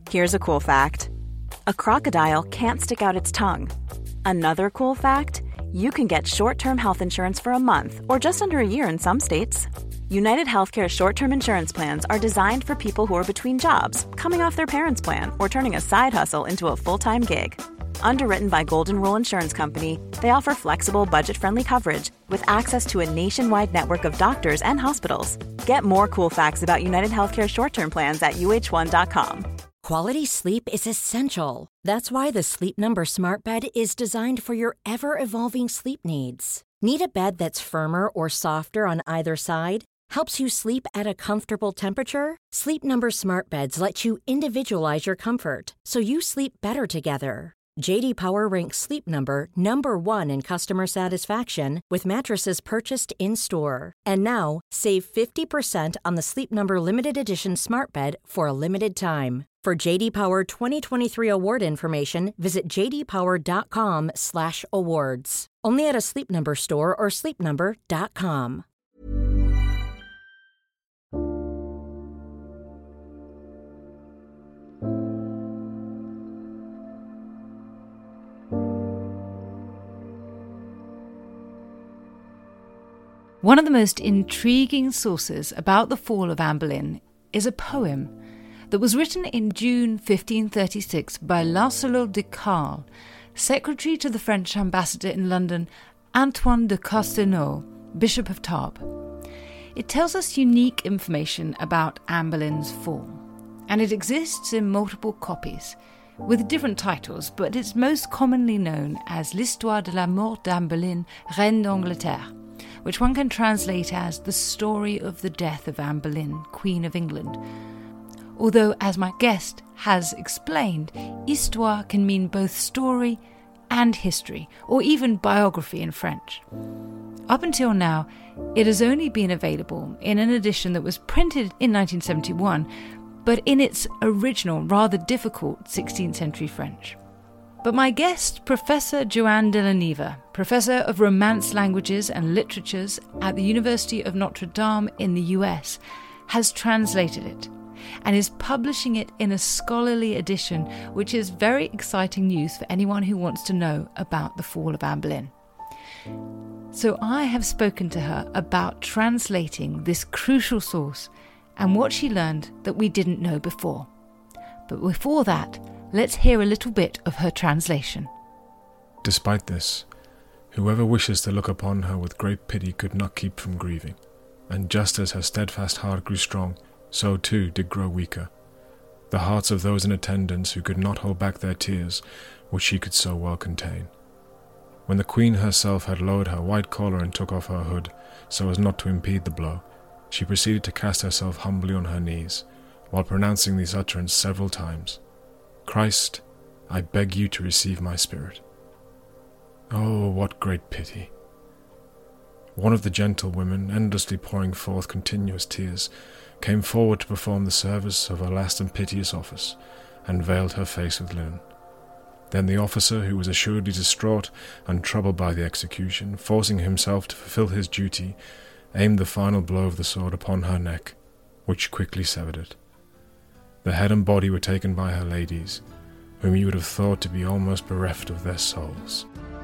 Here's a cool fact. A crocodile can't stick out its tongue. Another cool fact, you can get short-term health insurance for a month or just under a year in some states. United Healthcare short-term insurance plans are designed for people who are between jobs, coming off their parents' plan, or turning a side hustle into a full-time gig. Underwritten by Golden Rule Insurance Company, they offer flexible, budget-friendly coverage with access to a nationwide network of doctors and hospitals. Get more cool facts about United Healthcare short-term plans at uh1.com. Quality sleep is essential. That's why the Sleep Number Smart Bed is designed for your ever-evolving sleep needs. Need a bed that's firmer or softer on either side? Helps you sleep at a comfortable temperature? Sleep Number Smart Beds let you individualize your comfort so you sleep better together. J.D. Power ranks Sleep Number number 1 in customer satisfaction with mattresses purchased in-store. And now, save 50% on the Sleep Number Limited Edition Smart Bed for a limited time. For J.D. Power 2023 award information, visit jdpower.com/awards. Only at a Sleep Number store or sleepnumber.com. One of the most intriguing sources about the fall of Anne Boleyn is a poem that was written in June 1536 by Lancelot de Carle, secretary to the French ambassador in London, Antoine de Castelnau, Bishop of Tarbes. It tells us unique information about Anne Boleyn's fall, and it exists in multiple copies, with different titles, but it's most commonly known as L'Histoire de la mort d'Anne Boleyn, Reine d'Angleterre, which one can translate as The Story of the Death of Anne Boleyn, Queen of England. Although, as my guest has explained, histoire can mean both story and history, or even biography in French. Up until now, it has only been available in an edition that was printed in 1971, but in its original, rather difficult 16th century French. But my guest, Professor Joanne de la Nieve, Professor of Romance Languages and Literatures at the University of Notre Dame in the US, has translated it and is publishing it in a scholarly edition, which is very exciting news for anyone who wants to know about the fall of Anne Boleyn. So I have spoken to her about translating this crucial source and what she learned that we didn't know before. But before that, let's hear a little bit of her translation. Despite this, whoever wishes to look upon her with great pity could not keep from grieving, and just as her steadfast heart grew strong, so too did grow weaker the hearts of those in attendance who could not hold back their tears, which she could so well contain. When the Queen herself had lowered her white collar and took off her hood, so as not to impede the blow, she proceeded to cast herself humbly on her knees, while pronouncing these utterances several times. Christ, I beg you to receive my spirit. Oh, what great pity! One of the gentlewomen, endlessly pouring forth continuous tears, came forward to perform the service of her last and piteous office, and veiled her face with linen. Then the officer, who was assuredly distraught and troubled by the execution, forcing himself to fulfill his duty, aimed the final blow of the sword upon her neck, which quickly severed it. The head and body were taken by her ladies, whom you would have thought to be almost bereft of their souls.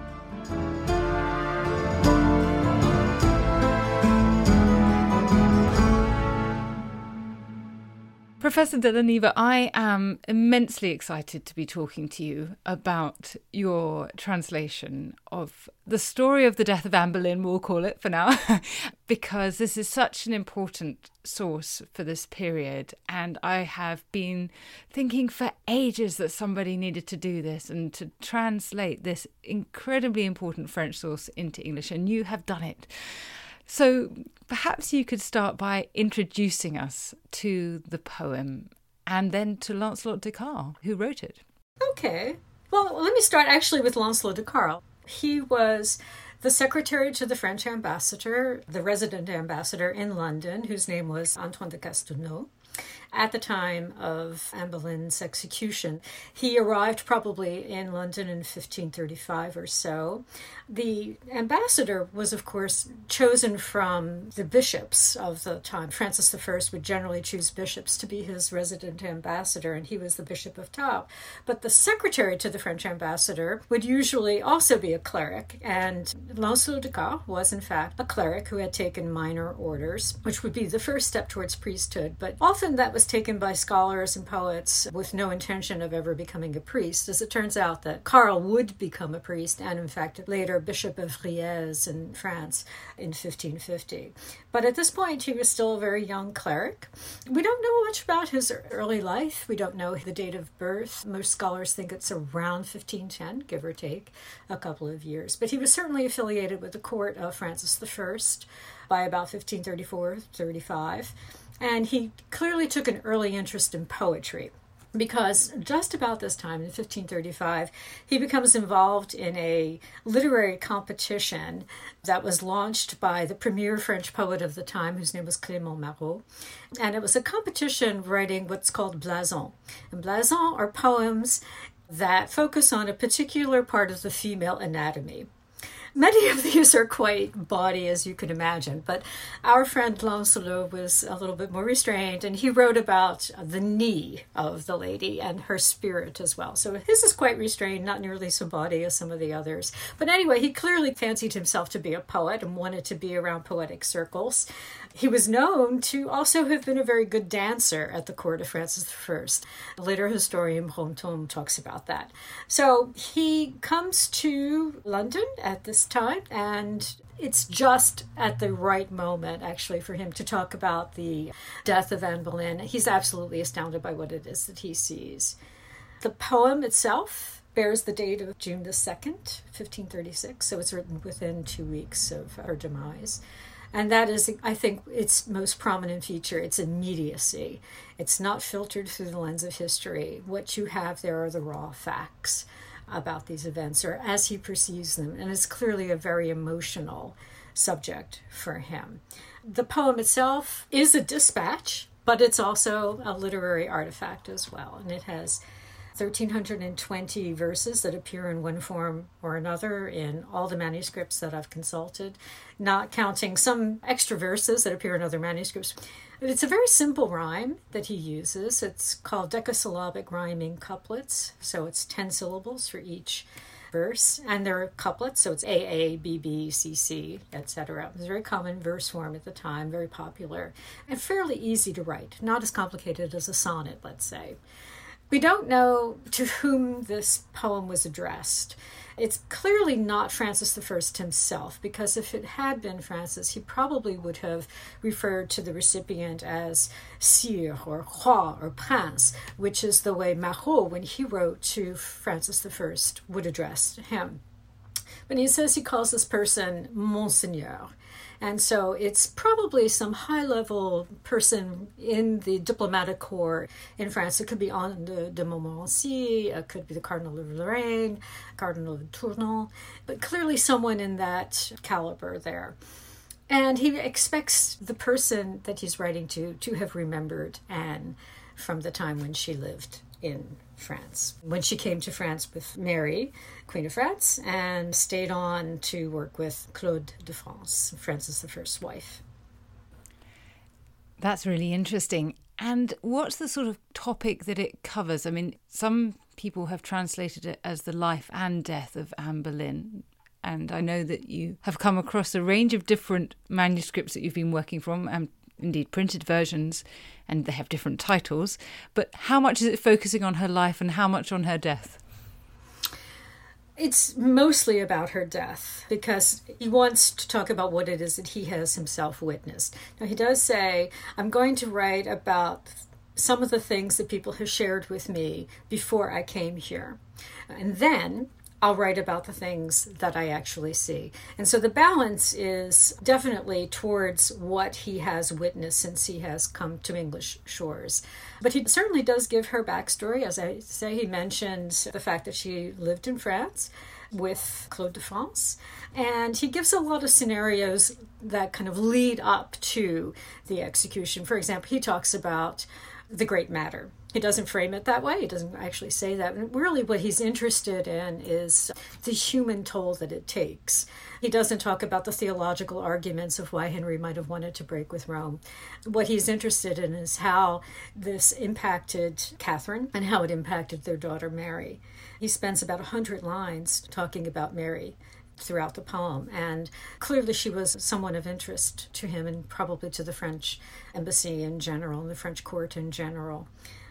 Professor de la Nieve, I am immensely excited to be talking to you about your translation of the story of the death of Anne Boleyn, we'll call it for now, because this is such an important source for this period. And I have been thinking for ages that somebody needed to do this and to translate this incredibly important French source into English, and you have done it. So perhaps you could start by introducing us to the poem and then to Lancelot de Carle, who wrote it. Okay. Well, let me start actually with Lancelot de Carle. He was the secretary to the French ambassador, the resident ambassador in London, whose name was Antoine de Castelnau. at the time of Anne Boleyn's execution. He arrived probably in London in 1535 or so. The ambassador was, of course, chosen from the bishops of the time. Francis I would generally choose bishops to be his resident ambassador, and he was the Bishop of Tarbes. But the secretary to the French ambassador would usually also be a cleric, and Lancelot de Cars was, in fact, a cleric who had taken minor orders, which would be the first step towards priesthood. But often that was taken by scholars and poets with no intention of ever becoming a priest, as it turns out that Karl would become a priest, and in fact later Bishop of Riez in France in 1550. But at this point he was still a very young cleric. We don't know much about his early life. We don't know the date of birth. Most scholars think it's around 1510, give or take a couple of years. But he was certainly affiliated with the court of Francis I by about 1534-35. And he clearly took an early interest in poetry, because just about this time, in 1535, he becomes involved in a literary competition that was launched by the premier French poet of the time, whose name was Clément Marot. And it was a competition writing what's called blasons. And blasons are poems that focus on a particular part of the female anatomy. Many of these are quite bawdy, as you can imagine, but our friend Lancelot was a little bit more restrained, and he wrote about the knee of the lady and her spirit as well. So his is quite restrained, not nearly so bawdy as some of the others. But anyway, he clearly fancied himself to be a poet and wanted to be around poetic circles. He was known to also have been a very good dancer at the court of Francis I. Later historian Brantôme talks about that. So he comes to London at this time, and it's just at the right moment, actually, for him to talk about the death of Anne Boleyn. He's absolutely astounded by what it is that he sees. The poem itself bears the date of June the 2nd, 1536, so it's written within 2 weeks of her demise. And that is, I think, its most prominent feature. It's immediacy. It's not filtered through the lens of history. What you have there are the raw facts about these events, or as he perceives them. And it's clearly a very emotional subject for him. The poem itself is a dispatch, but it's also a literary artifact as well. And it has 1,320 verses that appear in one form or another in all the manuscripts that I've consulted, not counting some extra verses that appear in other manuscripts. But it's a very simple rhyme that he uses. It's called decasyllabic rhyming couplets, so it's 10 syllables for each verse, and there are couplets, so it's AA, BB, CC, etc. It was a very common verse form at the time, very popular, and fairly easy to write, not as complicated as a sonnet, let's say. We don't know to whom this poem was addressed. It's clearly not Francis I himself, because if it had been Francis, he probably would have referred to the recipient as Sire or Roi or Prince, which is the way Marot, when he wrote to Francis I, would address him. But he says he calls this person Monseigneur. And so it's probably some high-level person in the diplomatic corps in France. It could be Anne de Montmorency, it could be the Cardinal of Lorraine, Cardinal of Tournon, but clearly someone in that caliber there. And he expects the person that he's writing to have remembered Anne from the time when she lived in France, when she came to France with Mary, Queen of France, and stayed on to work with Claude de France, Francis I's wife. That's really interesting. And what's the sort of topic that it covers? I mean, some people have translated it as the life and death of Anne Boleyn. And I know that you have come across a range of different manuscripts that you've been working from, and indeed printed versions, and they have different titles. But how much is it focusing on her life and how much on her death? It's mostly about her death, because he wants to talk about what it is that he has himself witnessed. Now, he does say, I'm going to write about some of the things that people have shared with me before I came here. And then I'll write about the things that I actually see. And so the balance is definitely towards what he has witnessed since he has come to English shores. But he certainly does give her backstory. As I say, he mentions the fact that she lived in France with Claude de France. And he gives a lot of scenarios that kind of lead up to the execution. For example, he talks about the great matter. He doesn't frame it that way. He doesn't actually say that. And really what he's interested in is the human toll that it takes. He doesn't talk about the theological arguments of why Henry might have wanted to break with Rome. What he's interested in is how this impacted Catherine and how it impacted their daughter Mary. He spends about 100 lines talking about Mary throughout the poem, and clearly she was someone of interest to him and probably to the French embassy in general and the French court in general.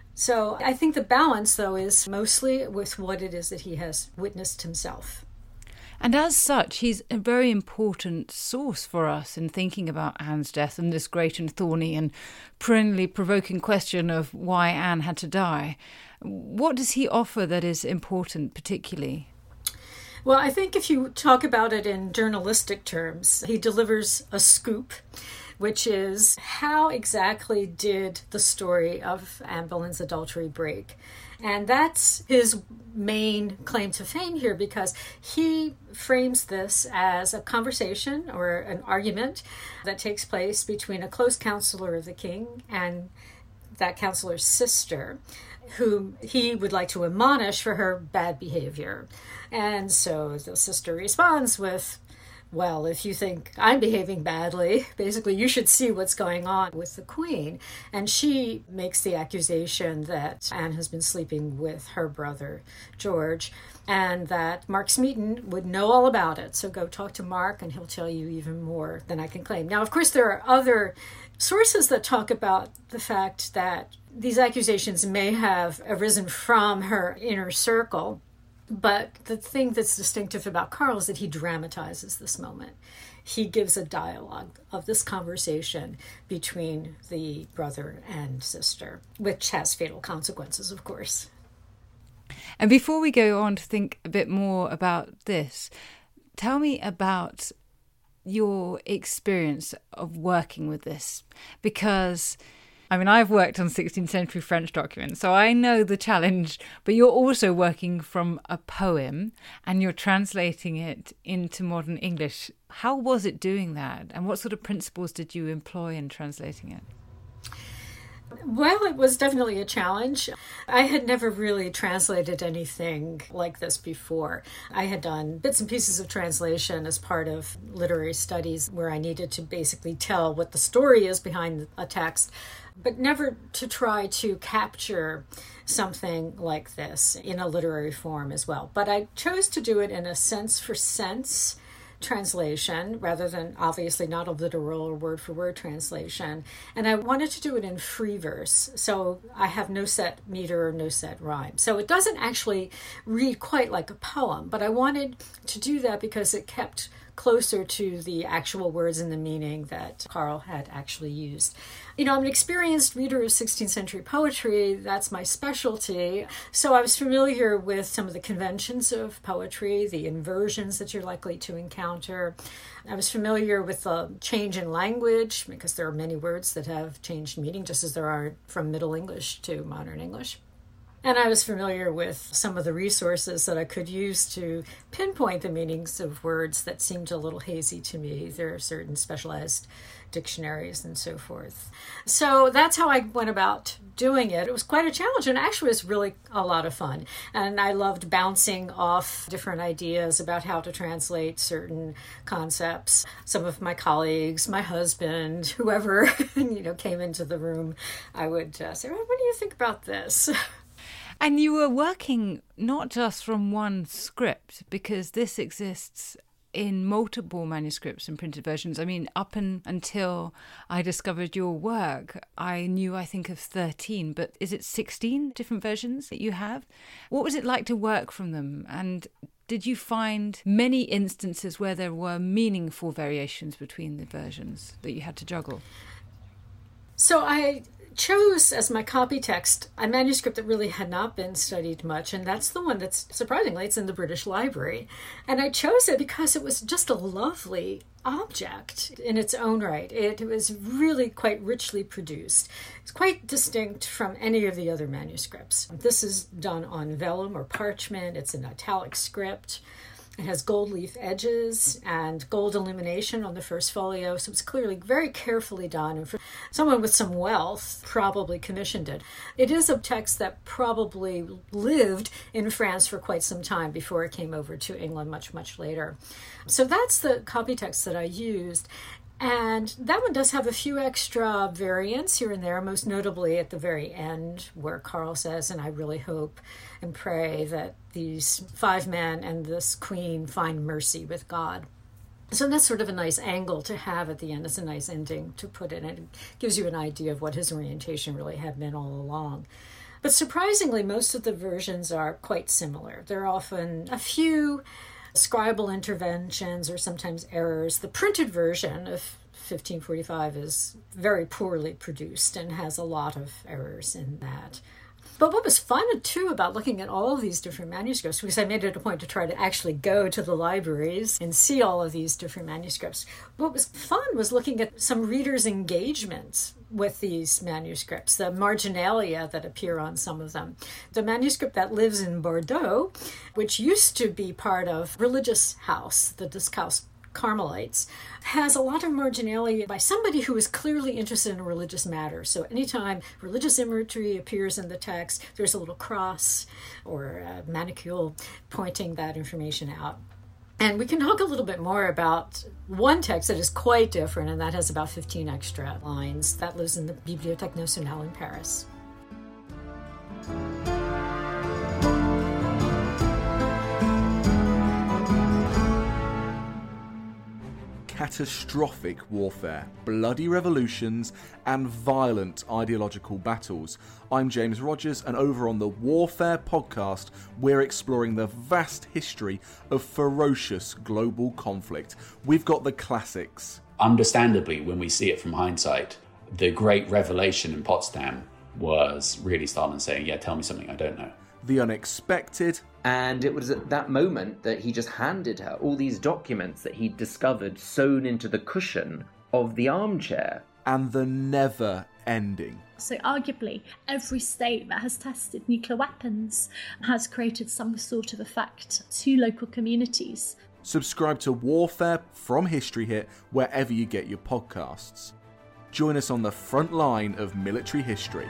So I think the balance, though, is mostly with what it is that he has witnessed himself. And as such, he's a very important source for us in thinking about Anne's death and this great and thorny and perennially provoking question of why Anne had to die. What does he offer that is important particularly? Well, I think if you talk about it in journalistic terms, he delivers a scoop, which is how exactly did the story of Anne Boleyn's adultery break? And that's his main claim to fame here, because he frames this as a conversation or an argument that takes place between a close counselor of the king and that counselor's sister, whom he would like to admonish for her bad behavior. And so the sister responds with, well, if you think I'm behaving badly, basically you should see what's going on with the queen. And she makes the accusation that Anne has been sleeping with her brother, George, and that Mark Smeaton would know all about it. So go talk to Mark and he'll tell you even more than I can claim. Now, of course, there are other sources that talk about the fact that these accusations may have arisen from her inner circle. But the thing that's distinctive about Carl is that he dramatizes this moment. He gives a dialogue of this conversation between the brother and sister, which has fatal consequences, of course. And before we go on to think a bit more about this, tell me about your experience of working with this, because I've worked on 16th century French documents, so I know the challenge, but you're also working from a poem and you're translating it into modern English. How was it doing that? And what sort of principles did you employ in translating it? Well, it was definitely a challenge. I had never really translated anything like this before. I had done bits and pieces of translation as part of literary studies where I needed to basically tell what the story is behind a text, but never to try to capture something like this in a literary form as well. But I chose to do it in a sense-for-sense translation rather than obviously not a literal or word-for-word translation. And I wanted to do it in free verse, so I have no set meter or no set rhyme. So it doesn't actually read quite like a poem, but I wanted to do that because it kept closer to the actual words and the meaning that Carl had actually used. I'm an experienced reader of 16th century poetry. That's my specialty. So I was familiar with some of the conventions of poetry, the inversions that you're likely to encounter. I was familiar with the change in language, because there are many words that have changed meaning, just as there are from Middle English to modern English. And I was familiar with some of the resources that I could use to pinpoint the meanings of words that seemed a little hazy to me. There are certain specialized dictionaries and so forth. So that's how I went about doing it. It was quite a challenge, and actually was really a lot of fun. And I loved bouncing off different ideas about how to translate certain concepts. Some of my colleagues, my husband, whoever came into the room, I would say, well, what do you think about this? And you were working not just from one script, because this exists in multiple manuscripts and printed versions. Up until I discovered your work, I think of 13, but is it 16 different versions that you have? What was it like to work from them? And did you find many instances where there were meaningful variations between the versions that you had to juggle? So I chose as my copy text a manuscript that really had not been studied much, and that's the one that's, surprisingly, it's in the British Library. And I chose it because it was just a lovely object in its own right. It was really quite richly produced. It's quite distinct from any of the other manuscripts. This is done on vellum or parchment. It's an italic script. It has gold leaf edges and gold illumination on the first folio, so it's clearly very carefully done. And for someone with some wealth, probably commissioned it. It is a text that probably lived in France for quite some time before it came over to England much, much later. So that's the copy text that I used. And that one does have a few extra variants here and there, most notably at the very end where Carl says, and I really hope and pray that these 5 men and this queen find mercy with God. So that's sort of a nice angle to have at the end. It's a nice ending to put in. It gives you an idea of what his orientation really had been all along. But surprisingly, most of the versions are quite similar. There are often a few scribal interventions or sometimes errors. The printed version of 1545 is very poorly produced and has a lot of errors in that. But what was fun, too, about looking at all of these different manuscripts, because I made it a point to try to actually go to the libraries and see all of these different manuscripts. What was fun was looking at some readers' engagements with these manuscripts, the marginalia that appear on some of them. The manuscript that lives in Bordeaux, which used to be part of religious house, the Discalced Carmelites, has a lot of marginalia by somebody who is clearly interested in religious matters. So anytime religious imagery appears in the text, there's a little cross or a manicule pointing that information out. And we can talk a little bit more about one text that is quite different, and that has about 15 extra lines. That lives in the Bibliothèque Nationale in Paris. Catastrophic warfare, bloody revolutions, and violent ideological battles. I'm James Rogers, and over on the Warfare podcast, we're exploring the vast history of ferocious global conflict. We've got the classics. Understandably, when we see it from hindsight, the great revelation in Potsdam was really Stalin saying, yeah, tell me something I don't know. The unexpected. And it was at that moment that he just handed her all these documents that he'd discovered sewn into the cushion of the armchair. And the never ending. So arguably, every state that has tested nuclear weapons has created some sort of effect to local communities. Subscribe to Warfare from History Hit wherever you get your podcasts. Join us on the front line of military history.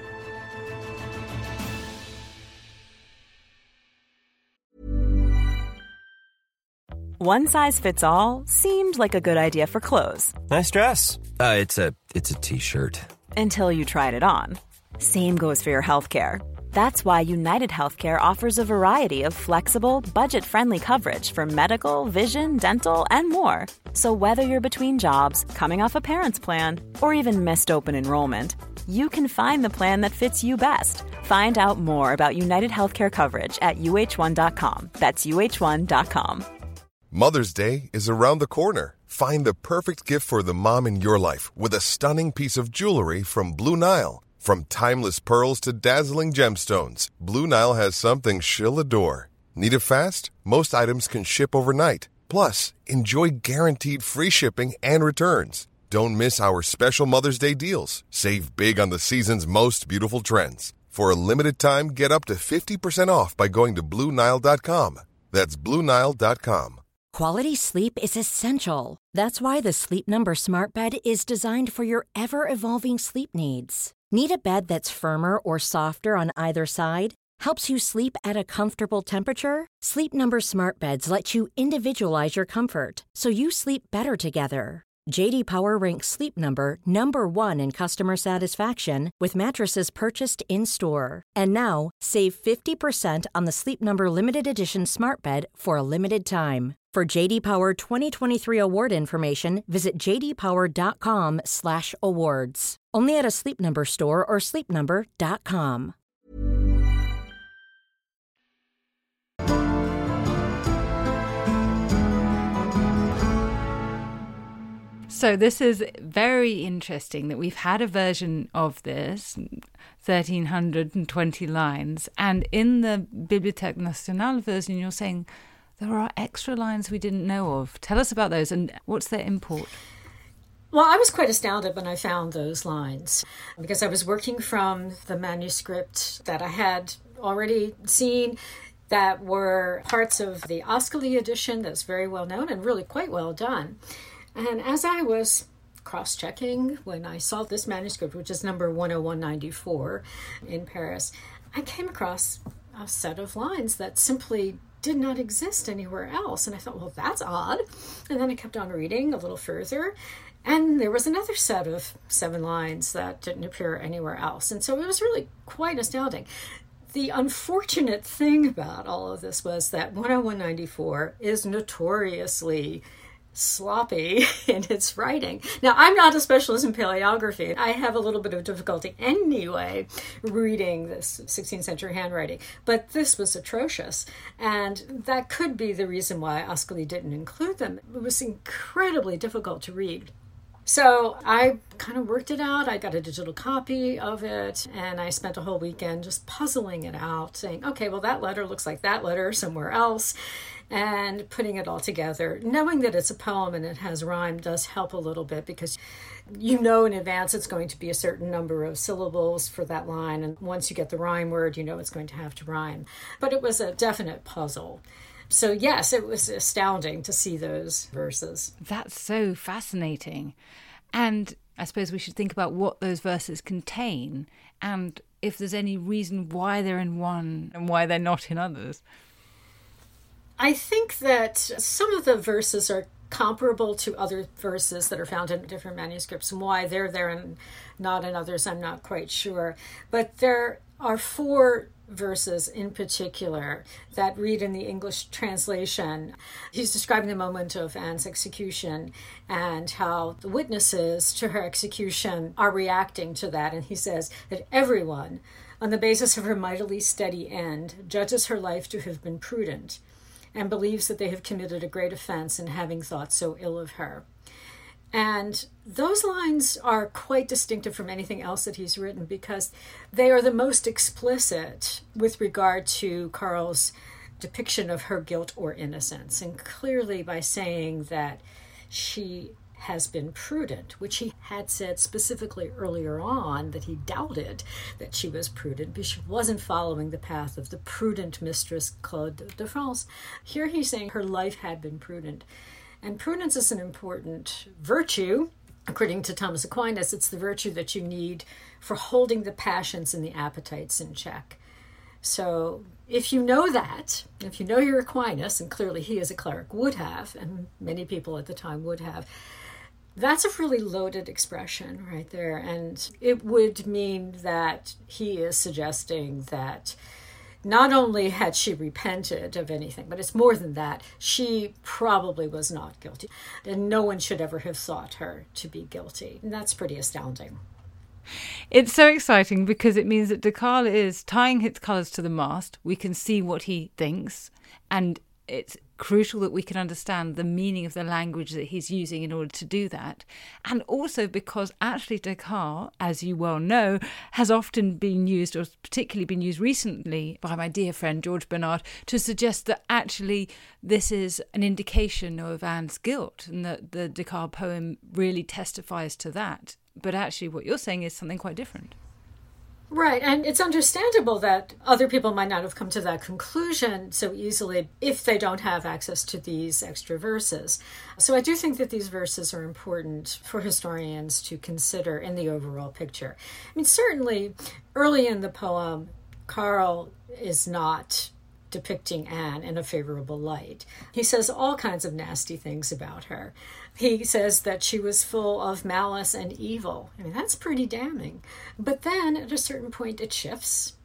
One size fits all seemed like a good idea for clothes. Nice dress. It's a t-shirt. Until you tried it on. Same goes for your healthcare. That's why United Healthcare offers a variety of flexible, budget-friendly coverage for medical, vision, dental, and more. So whether you're between jobs, coming off a parent's plan, or even missed open enrollment, you can find the plan that fits you best. Find out more about United Healthcare coverage at uh1.com. That's uh1.com. Mother's Day is around the corner. Find the perfect gift for the mom in your life with a stunning piece of jewelry from Blue Nile. From timeless pearls to dazzling gemstones, Blue Nile has something she'll adore. Need it fast? Most items can ship overnight. Plus, enjoy guaranteed free shipping and returns. Don't miss our special Mother's Day deals. Save big on the season's most beautiful trends. For a limited time, get up to 50% off by going to BlueNile.com. That's BlueNile.com. Quality sleep is essential. That's why the Sleep Number Smart Bed is designed for your ever-evolving sleep needs. Need a bed that's firmer or softer on either side? Helps you sleep at a comfortable temperature? Sleep Number Smart Beds let you individualize your comfort, so you sleep better together. J.D. Power ranks Sleep Number number 1 in customer satisfaction with mattresses purchased in-store. And now, save 50% on the Sleep Number Limited Edition Smart Bed for a limited time. For J.D. Power 2023 award information, visit jdpower.com/awards. Only at a Sleep Number store or sleepnumber.com. So this is very interesting that we've had a version of this, 1,320 lines, and in the Bibliothèque Nationale version, you're saying there are extra lines we didn't know of. Tell us about those and what's their import? Well, I was quite astounded when I found those lines because I was working from the manuscript that I had already seen that were parts of the Ascoli edition that's very well known and really quite well done. And as I was cross-checking when I saw this manuscript, which is number 10194 in Paris, I came across a set of lines that simply did not exist anywhere else. And I thought, well, that's odd. And then I kept on reading a little further, and there was another set of 7 lines that didn't appear anywhere else. And so it was really quite astounding. The unfortunate thing about all of this was that 10194 is notoriously sloppy in its writing. Now, I'm not a specialist in paleography. I have a little bit of difficulty anyway reading this 16th century handwriting, but this was atrocious. And that could be the reason why Ascoli didn't include them. It was incredibly difficult to read. So I kind of worked it out. I got a digital copy of it, and I spent a whole weekend just puzzling it out, saying, okay, well, that letter looks like that letter somewhere else, and putting it all together. Knowing that it's a poem and it has rhyme does help a little bit, because you know in advance it's going to be a certain number of syllables for that line, and once you get the rhyme word, you know it's going to have to rhyme. But it was a definite puzzle. So yes, it was astounding to see those verses. That's so fascinating. And I suppose we should think about what those verses contain and if there's any reason why they're in one and why they're not in others. I think that some of the verses are comparable to other verses that are found in different manuscripts, and why they're there and not in others, I'm not quite sure. But there are 4 verses in particular that read in the English translation. He's describing the moment of Anne's execution and how the witnesses to her execution are reacting to that. And he says that everyone, on the basis of her mightily steady end, judges her life to have been prudent and believes that they have committed a great offense in having thought so ill of her. And those lines are quite distinctive from anything else that he's written, because they are the most explicit with regard to Karl's depiction of her guilt or innocence. And clearly by saying that she has been prudent, which he had said specifically earlier on that he doubted that she was prudent because she wasn't following the path of the prudent mistress Claude de France. Here he's saying her life had been prudent. And prudence is an important virtue. According to Thomas Aquinas, it's the virtue that you need for holding the passions and the appetites in check. So if you know that, if you know your Aquinas, and clearly he as a cleric would have, and many people at the time would have, that's a really loaded expression right there. And it would mean that he is suggesting that not only had she repented of anything, but it's more than that. She probably was not guilty, and no one should ever have thought her to be guilty. And that's pretty astounding. It's so exciting because it means that De Carle is tying his colours to the mast. We can see what he thinks, and it's crucial that we can understand the meaning of the language that he's using in order to do that. And also because actually De Carle, as you well know, has often been used, or particularly been used recently by my dear friend George Bernard, to suggest that actually this is an indication of Anne's guilt, and that the De Carle poem really testifies to that. But actually what you're saying is something quite different. Right, and it's understandable that other people might not have come to that conclusion so easily if they don't have access to these extra verses. So I do think that these verses are important for historians to consider in the overall picture. I mean, certainly early in the poem, Karl is not depicting Anne in a favorable light. He says all kinds of nasty things about her. He says that she was full of malice and evil. I mean, that's pretty damning. But then at a certain point it shifts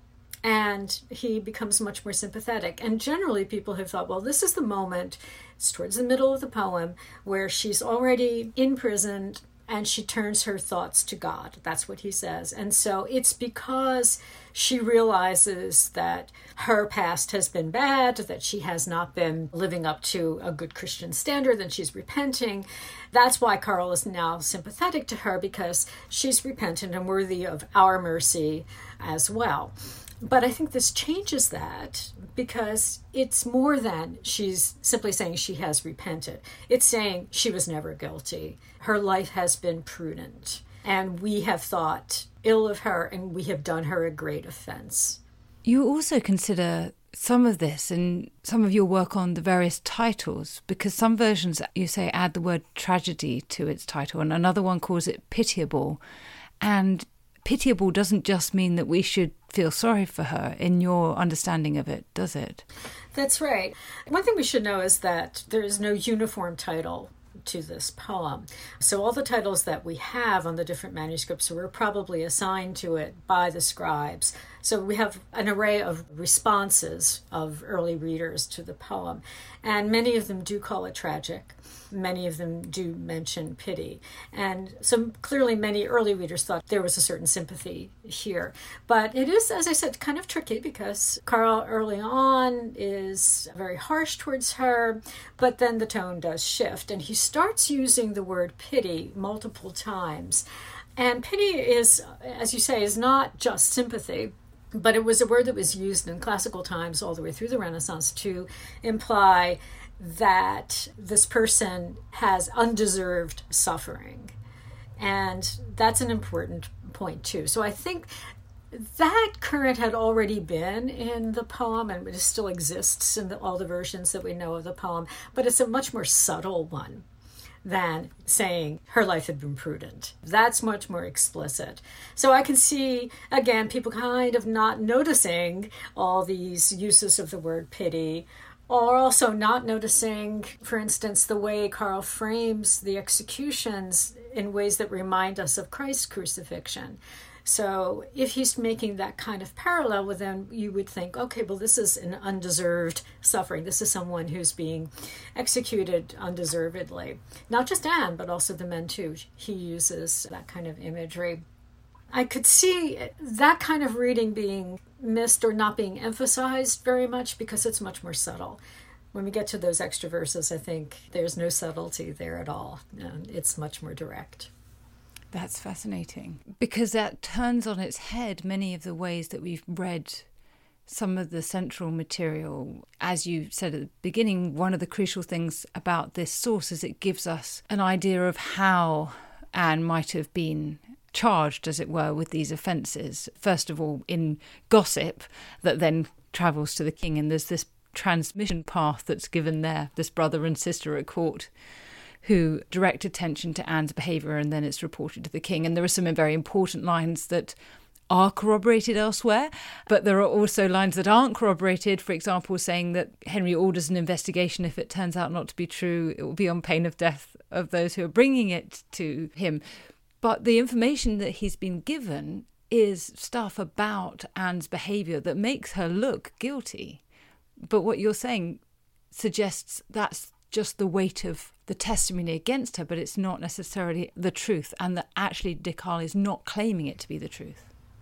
and he becomes much more sympathetic. And generally people have thought, well, this is the moment, it's towards the middle of the poem, where she's already imprisoned and she turns her thoughts to God. That's what he says. And so it's because she realizes that her past has been bad, that she has not been living up to a good Christian standard, that she's repenting. That's why Karl is now sympathetic to her, because she's repentant and worthy of our mercy as well. But I think this changes that, because it's more than she's simply saying she has repented. It's saying she was never guilty. Her life has been prudent, and we have thought ill of her, and we have done her a great offense. You also consider some of this in some of your work on the various titles, because some versions, you say, add the word tragedy to its title, and another one calls it pitiable. And pitiable doesn't just mean that we should feel sorry for her in your understanding of it, does it? That's right. One thing we should know is that there is no uniform title to this poem. So all the titles that we have on the different manuscripts were probably assigned to it by the scribes. So we have an array of responses of early readers to the poem, and many of them do call it tragic. Many of them do mention pity. And so clearly many early readers thought there was a certain sympathy here. But it is, as I said, kind of tricky because Carl early on is very harsh towards her, but then the tone does shift. And he starts using the word pity multiple times. And pity is, as you say, is not just sympathy, but it was a word that was used in classical times all the way through the Renaissance to imply that this person has undeserved suffering. And that's an important point too. So I think that current had already been in the poem, and it still exists in all the versions that we know of the poem, but it's a much more subtle one than saying her life had been prudent. That's much more explicit. So I can see, again, people kind of not noticing all these uses of the word pity, or also not noticing, for instance, the way Carl frames the executions in ways that remind us of Christ's crucifixion. So if he's making that kind of parallel with them, you would think, okay, well, this is an undeserved suffering. This is someone who's being executed undeservedly. Not just Anne, but also the men too. He uses that kind of imagery. I could see that kind of reading being missed or not being emphasized very much because it's much more subtle. When we get to those extra verses, I think there's no subtlety there at all. It's much more direct. That's fascinating, because that turns on its head many of the ways that we've read some of the central material. As you said at the beginning, one of the crucial things about this source is it gives us an idea of how Anne might have been charged, as it were, with these offences. First of all, in gossip that then travels to the king, and there's this transmission path that's given there, this brother and sister at court who direct attention to Anne's behaviour, and then it's reported to the king. And there are some very important lines that are corroborated elsewhere, but there are also lines that aren't corroborated, for example, saying that Henry orders an investigation. If it turns out not to be true, it will be on pain of death of those who are bringing it to him. But the information that he's been given is stuff about Anne's behaviour that makes her look guilty. But what you're saying suggests that's just the weight of the testimony against her, but it's not necessarily the truth, and that actually de Carle is not claiming it to be the truth.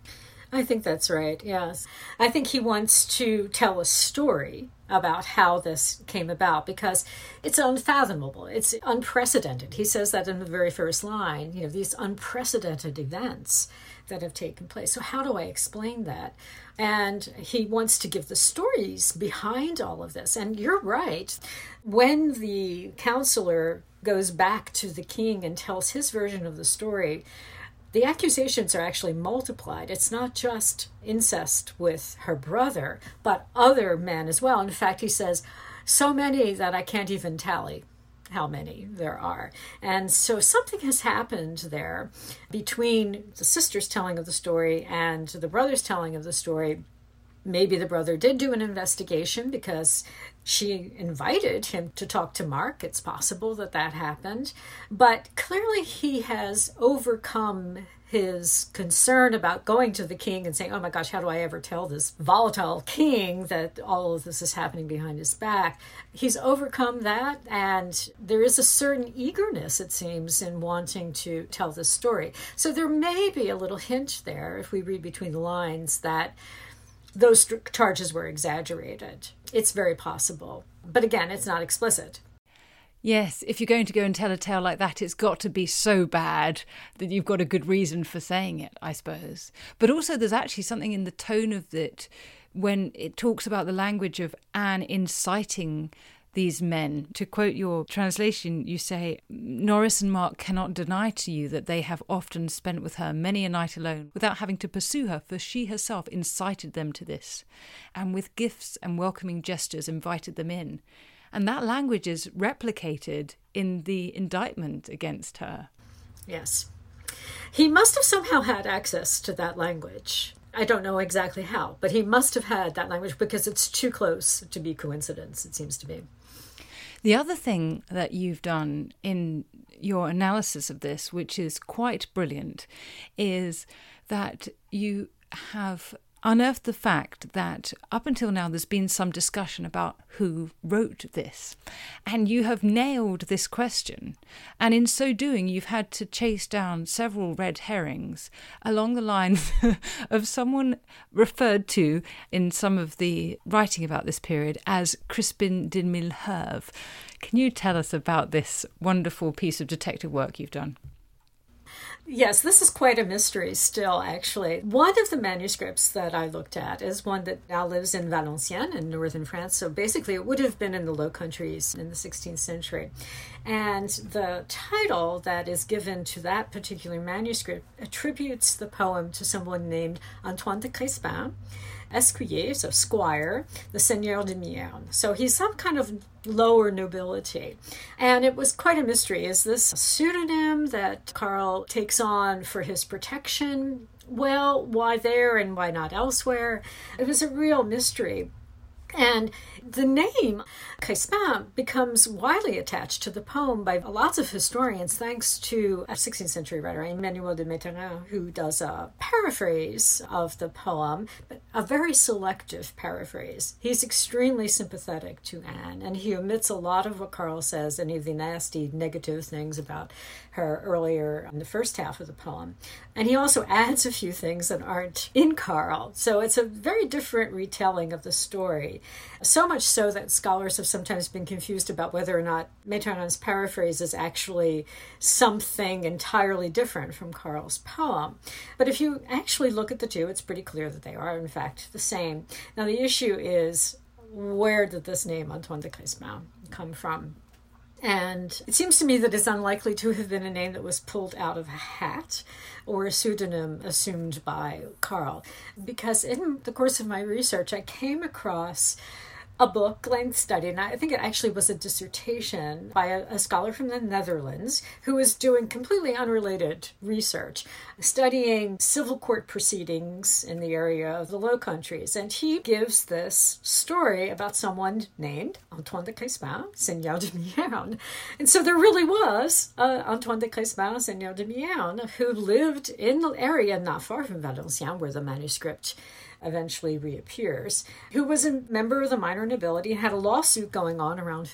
I think that's right, yes. I think he wants to tell a story about how this came about because it's unfathomable. It's unprecedented. He says that in the very first line, these unprecedented events that have taken place. So how do I explain that? And he wants to give the stories behind all of this. And you're right. When the counselor goes back to the king and tells his version of the story, the accusations are actually multiplied. It's not just incest with her brother, but other men as well. In fact, he says, so many that I can't even tally how many there are. And so something has happened there between the sister's telling of the story and the brother's telling of the story. Maybe the brother did do an investigation because she invited him to talk to Mark. It's possible that that happened. But clearly he has overcome his concern about going to the king and saying, oh my gosh, how do I ever tell this volatile king that all of this is happening behind his back? He's overcome that, and there is a certain eagerness, it seems, in wanting to tell this story. So there may be a little hint there, if we read between the lines, that those charges were exaggerated. It's very possible. But again, it's not explicit. Yes, if you're going to go and tell a tale like that, it's got to be so bad that you've got a good reason for saying it, I suppose. But also there's actually something in the tone of it when it talks about the language of Anne inciting these men. To quote your translation, you say, Norris and Mark cannot deny to you that they have often spent with her many a night alone without having to pursue her, for she herself incited them to this, and with gifts and welcoming gestures invited them in. And that language is replicated in the indictment against her. Yes. He must have somehow had access to that language. I don't know exactly how, but he must have had that language because it's too close to be coincidence, it seems to me. The other thing that you've done in your analysis of this, which is quite brilliant, is that you have unearthed the fact that up until now there's been some discussion about who wrote this. And you have nailed this question. And in so doing, you've had to chase down several red herrings along the lines of someone referred to in some of the writing about this period as Crispin de Milherve. Can you tell us about this wonderful piece of detective work you've done? Yes, this is quite a mystery still, actually. One of the manuscripts that I looked at is one that now lives in Valenciennes in northern France. So basically it would have been in the Low Countries in the 16th century. And the title that is given to that particular manuscript attributes the poem to someone named Antoine de Crespin, Escuyer, so squire, the Seigneur de Mierne. So he's some kind of lower nobility. And it was quite a mystery. Is this a pseudonym that Karl takes on for his protection? Well, why there and why not elsewhere? It was a real mystery. And the name Crespin becomes widely attached to the poem by lots of historians, thanks to a 16th century writer, Emmanuel de Méterin, who does a paraphrase of the poem, but a very selective paraphrase. He's extremely sympathetic to Anne, and he omits a lot of what Karl says, any of the nasty negative things about her earlier in the first half of the poem. And he also adds a few things that aren't in Karl. So it's a very different retelling of the story. So much so that scholars have sometimes been confused about whether or not Méterin's paraphrase is actually something entirely different from Karl's poem. But if you actually look at the two, it's pretty clear that they are, in fact, the same. Now, the issue is, where did this name Antoine de Crespin come from? And it seems to me that it's unlikely to have been a name that was pulled out of a hat or a pseudonym assumed by Karl, because in the course of my research, I came across a book-length study, and I think it actually was a dissertation by a scholar from the Netherlands who was doing completely unrelated research, studying civil court proceedings in the area of the Low Countries. And he gives this story about someone named Antoine de Crespin, Seigneur de Mierne. And so there really was Antoine de Crespin, Seigneur de Mierne, who lived in the area not far from Valenciennes, where the manuscript eventually reappears, who was a member of the minor nobility and had a lawsuit going on around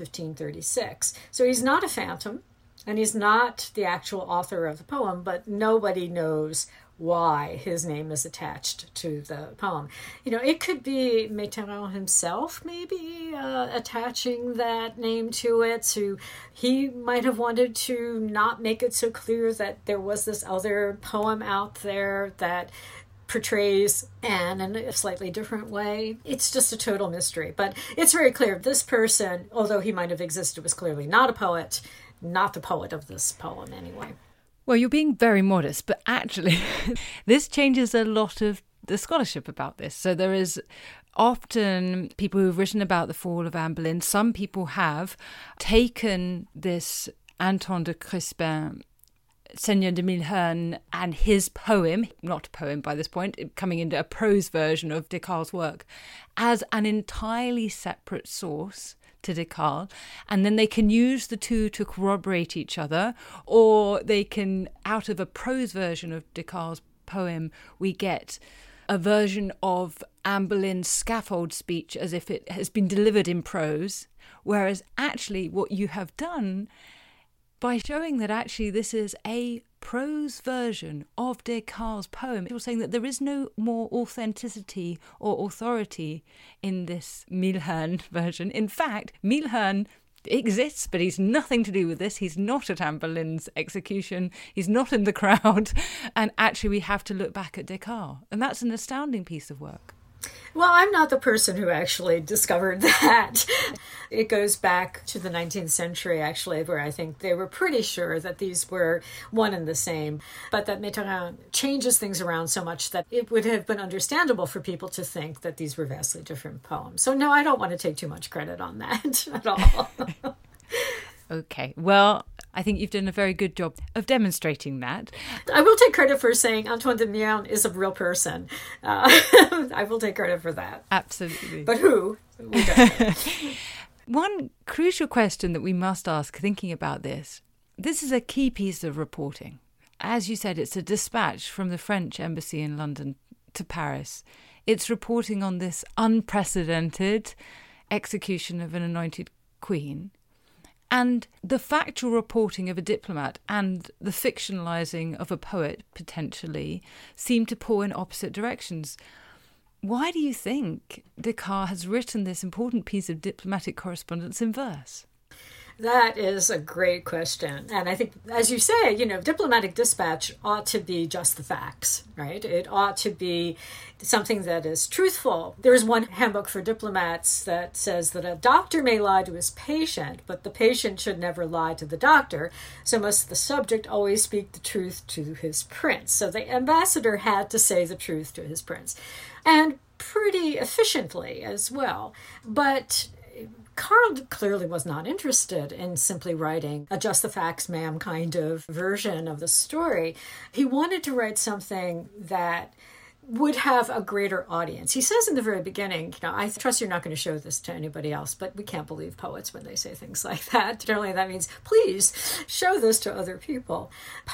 1536. So he's not a phantom, and he's not the actual author of the poem, but nobody knows why his name is attached to the poem. You know, it could be Méterin himself maybe attaching that name to it. So he might have wanted to not make it so clear that there was this other poem out there that portrays Anne in a slightly different way. It's just a total mystery. But it's very clear this person, although he might have existed, was clearly not a poet, not the poet of this poem anyway. Well, you're being very modest, but actually this changes a lot of the scholarship about this. So there is often people who've written about the fall of Anne Boleyn. Some people have taken this Antoine de Crespin, Seigneur de Milhern, and his poem, not a poem by this point, coming into a prose version of Descartes' work, as an entirely separate source to Descartes, and then they can use the two to corroborate each other, or they can, out of a prose version of Descartes' poem, we get a version of Anne Boleyn's scaffold speech as if it has been delivered in prose, whereas actually what you have done by showing that actually this is a prose version of Descartes' poem, you're saying that there is no more authenticity or authority in this Milhern version. In fact, Milhern exists, but he's nothing to do with this. He's not at Anne Boleyn's execution. He's not in the crowd. And actually we have to look back at Descartes. And that's an astounding piece of work. Well, I'm not the person who actually discovered that. It goes back to the 19th century, actually, where I think they were pretty sure that these were one and the same, but that Mitterrand changes things around so much that it would have been understandable for people to think that these were vastly different poems. So no, I don't want to take too much credit on that at all. Okay, well, I think you've done a very good job of demonstrating that. I will take credit for saying Antoine de Meilhan is a real person. I will take credit for that. Absolutely. But who? We don't know. One crucial question that we must ask thinking about this is a key piece of reporting. As you said, it's a dispatch from the French embassy in London to Paris. It's reporting on this unprecedented execution of an anointed queen. And the factual reporting of a diplomat and the fictionalising of a poet, potentially, seem to pull in opposite directions. Why do you think Descartes has written this important piece of diplomatic correspondence in verse? That is a great question. And I think, as you say, diplomatic dispatch ought to be just the facts, right? It ought to be something that is truthful. There is one handbook for diplomats that says that a doctor may lie to his patient, but the patient should never lie to the doctor. So must the subject always speak the truth to his prince. So the ambassador had to say the truth to his prince. And pretty efficiently as well. But Karl clearly was not interested in simply writing a just the facts, ma'am kind of version of the story. He wanted to write something that would have a greater audience. He says in the very beginning, I trust you're not going to show this to anybody else, but we can't believe poets when they say things like that. Generally, that means, please show this to other people.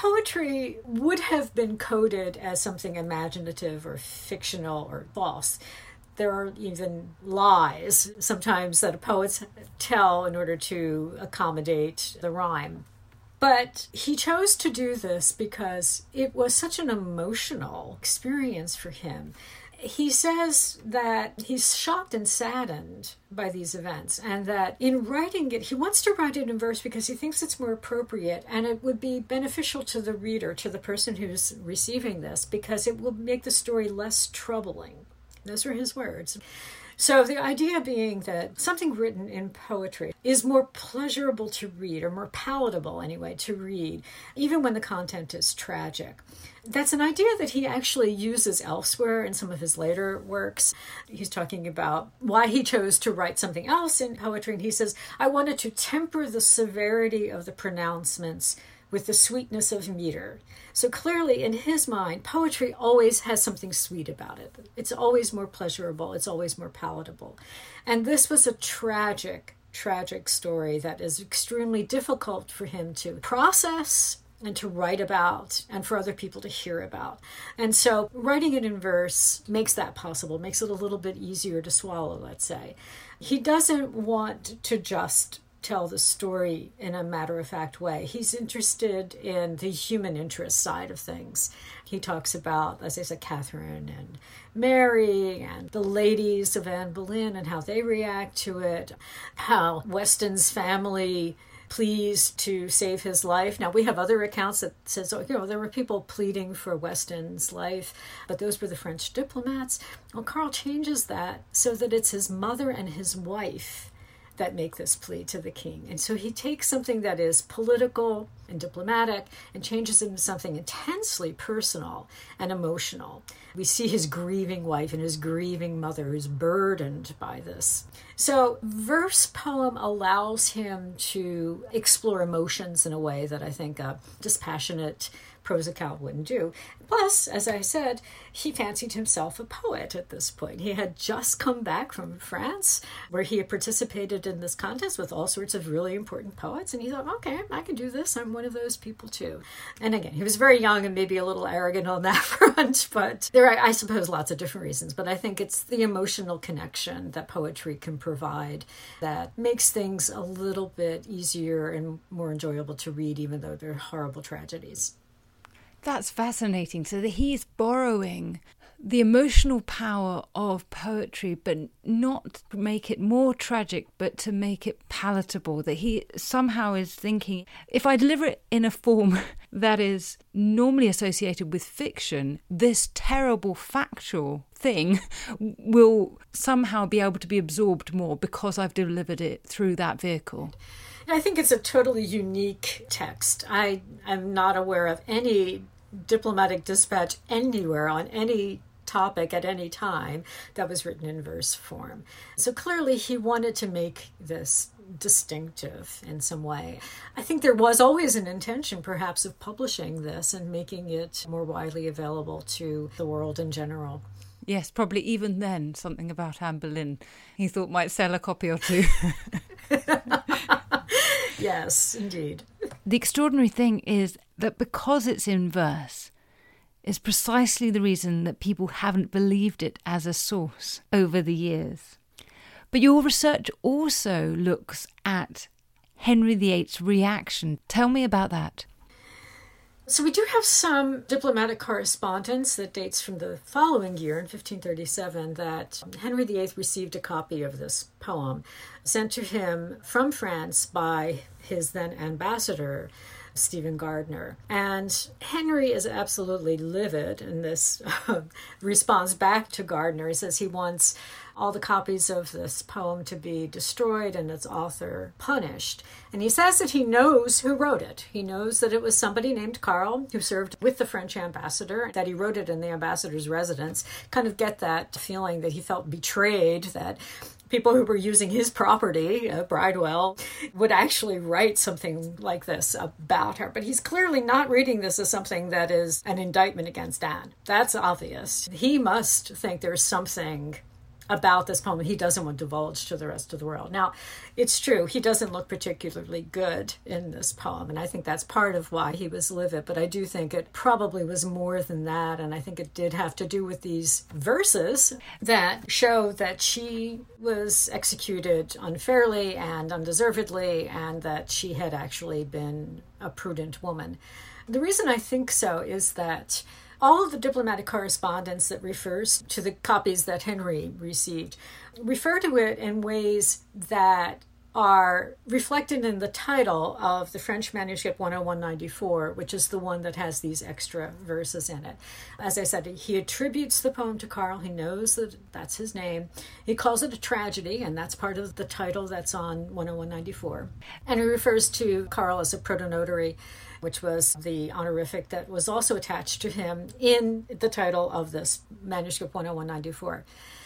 Poetry would have been coded as something imaginative or fictional or false. There are even lies sometimes that poets tell in order to accommodate the rhyme. But he chose to do this because it was such an emotional experience for him. He says that he's shocked and saddened by these events, and that in writing it, he wants to write it in verse because he thinks it's more appropriate and it would be beneficial to the reader, to the person who's receiving this, because it will make the story less troubling. Those are his words. So the idea being that something written in poetry is more pleasurable to read, or more palatable anyway to read, even when the content is tragic. That's an idea that he actually uses elsewhere in some of his later works. He's talking about why he chose to write something else in poetry, and he says, I wanted to temper the severity of the pronouncements with the sweetness of meter. So clearly, in his mind, poetry always has something sweet about it. It's always more pleasurable. It's always more palatable. And this was a tragic story that is extremely difficult for him to process and to write about and for other people to hear about. And so writing it in verse makes that possible, makes it a little bit easier to swallow, let's say. He doesn't want to just tell the story in a matter-of-fact way. He's interested in the human interest side of things. He talks about, as I said, Catherine and Mary and the ladies of Anne Boleyn and how they react to it, how Weston's family pleased to save his life. Now, we have other accounts that says, there were people pleading for Weston's life, but those were the French diplomats. Well, Karl changes that so that it's his mother and his wife that make this plea to the king. And so he takes something that is political and diplomatic and changes it into something intensely personal and emotional. We see his grieving wife and his grieving mother who's burdened by this. So verse poem allows him to explore emotions in a way that I think a dispassionate prose account wouldn't do. Plus, as I said, he fancied himself a poet at this point. He had just come back from France, where he had participated in this contest with all sorts of really important poets, and he thought, okay, I can do this. I'm one of those people too. And again, he was very young and maybe a little arrogant on that front, but there are, I suppose, lots of different reasons. But I think it's the emotional connection that poetry can provide that makes things a little bit easier and more enjoyable to read, even though they're horrible tragedies. That's fascinating. So that he's borrowing the emotional power of poetry, but not to make it more tragic, but to make it palatable. That he somehow is thinking, if I deliver it in a form that is normally associated with fiction, this terrible factual thing will somehow be able to be absorbed more because I've delivered it through that vehicle. I think it's a totally unique text. I am not aware of any diplomatic dispatch anywhere on any topic at any time that was written in verse form. So clearly he wanted to make this distinctive in some way. I think there was always an intention perhaps of publishing this and making it more widely available to the world in general. Yes, probably even then something about Anne Boleyn he thought might sell a copy or two. Yes, indeed. The extraordinary thing is that because it's in verse, is precisely the reason that people haven't believed it as a source over the years. But your research also looks at Henry VIII's reaction. Tell me about that. So we do have some diplomatic correspondence that dates from the following year, in 1537, that Henry VIII received a copy of this poem sent to him from France by his then ambassador, Stephen Gardiner. And Henry is absolutely livid in this response back to Gardiner. He says he wants all the copies of this poem to be destroyed and its author punished. And he says that he knows who wrote it. He knows that it was somebody named Karl who served with the French ambassador, that he wrote it in the ambassador's residence. Kind of get that feeling that he felt betrayed, that people who were using his property, Bridewell, would actually write something like this about her. But he's clearly not reading this as something that is an indictment against Anne. That's obvious. He must think there's something about this poem he doesn't want to divulge to the rest of the world. Now, it's true, he doesn't look particularly good in this poem, and I think that's part of why he was livid, but I do think it probably was more than that, and I think it did have to do with these verses that show that she was executed unfairly and undeservedly, and that she had actually been a prudent woman. The reason I think so is that all of the diplomatic correspondence that refers to the copies that Henry received refer to it in ways that are reflected in the title of the French manuscript 10194, which is the one that has these extra verses in it. As I said, he attributes the poem to Karl. He knows that that's his name. He calls it a tragedy, and that's part of the title that's on 10194. And he refers to Karl as a protonotary, which was the honorific that was also attached to him in the title of this manuscript 10194.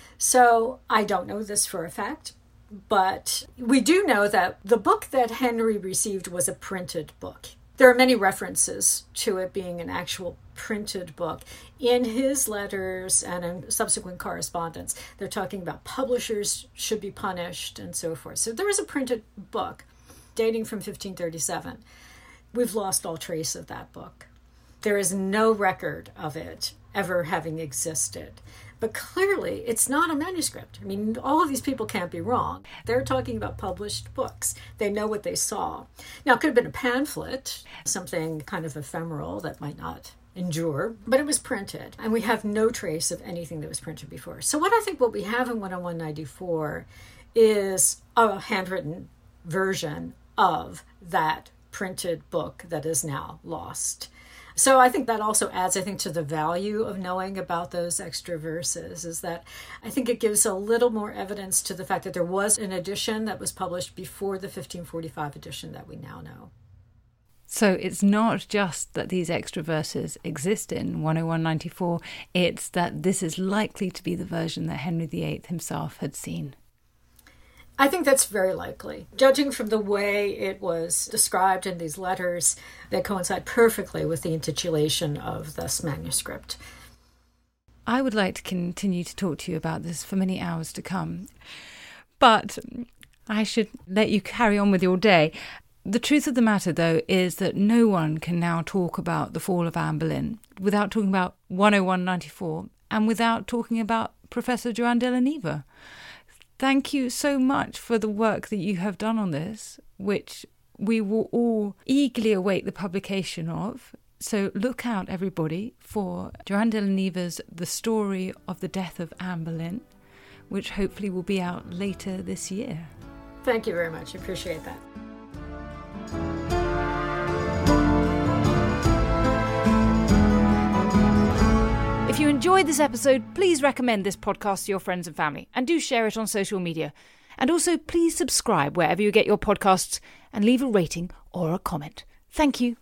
So I don't know this for a fact, but we do know that the book that Henry received was a printed book. There are many references to it being an actual printed book. In his letters and in subsequent correspondence, they're talking about publishers should be punished and so forth. So there is a printed book dating from 1537. We've lost all trace of that book. There is no record of it ever having existed. But clearly, it's not a manuscript. I mean, all of these people can't be wrong. They're talking about published books. They know what they saw. Now, it could have been a pamphlet, something kind of ephemeral that might not endure, but it was printed. And we have no trace of anything that was printed before. So what we have in 10194 is a handwritten version of that printed book that is now lost. So I think that also adds, to the value of knowing about those extra verses, is that I think it gives a little more evidence to the fact that there was an edition that was published before the 1545 edition that we now know. So it's not just that these extra verses exist in 10194, it's that this is likely to be the version that Henry VIII himself had seen. I think that's very likely. Judging from the way it was described in these letters, they coincide perfectly with the intitulation of this manuscript. I would like to continue to talk to you about this for many hours to come, but I should let you carry on with your day. The truth of the matter, though, is that no one can now talk about the fall of Anne Boleyn without talking about 10194 and without talking about Professor Joan de la Nieve. Thank you so much for the work that you have done on this, which we will all eagerly await the publication of. So look out, everybody, for Joanne de la Neva's The Story of the Death of Anne Boleyn, which hopefully will be out later this year. Thank you very much. I appreciate that. If you enjoyed this episode, please recommend this podcast to your friends and family, and do share it on social media. And also, please subscribe wherever you get your podcasts and leave a rating or a comment. Thank you.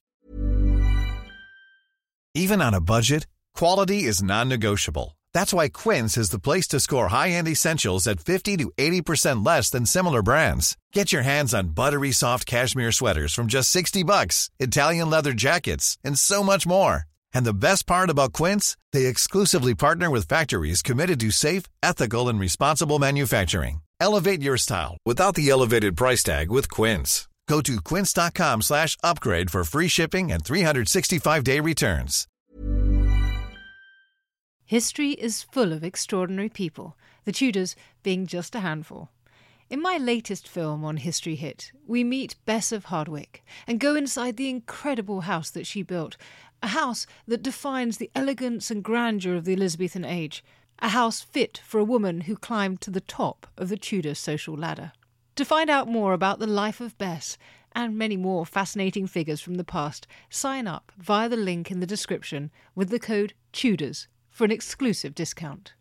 Even on a budget, quality is non-negotiable. That's why Quince is the place to score high-end essentials at 50 to 80% less than similar brands. Get your hands on buttery soft cashmere sweaters from just $60, Italian leather jackets, and so much more. And the best part about Quince, they exclusively partner with factories committed to safe, ethical, and responsible manufacturing. Elevate your style without the elevated price tag with Quince. Go to quince.com/upgrade for free shipping and 365-day returns. History is full of extraordinary people, the Tudors being just a handful. In my latest film on History Hit, we meet Bess of Hardwick and go inside the incredible house that she built, a house that defines the elegance and grandeur of the Elizabethan age, a house fit for a woman who climbed to the top of the Tudor social ladder. To find out more about the life of Bess and many more fascinating figures from the past, sign up via the link in the description with the code TUDORS for an exclusive discount.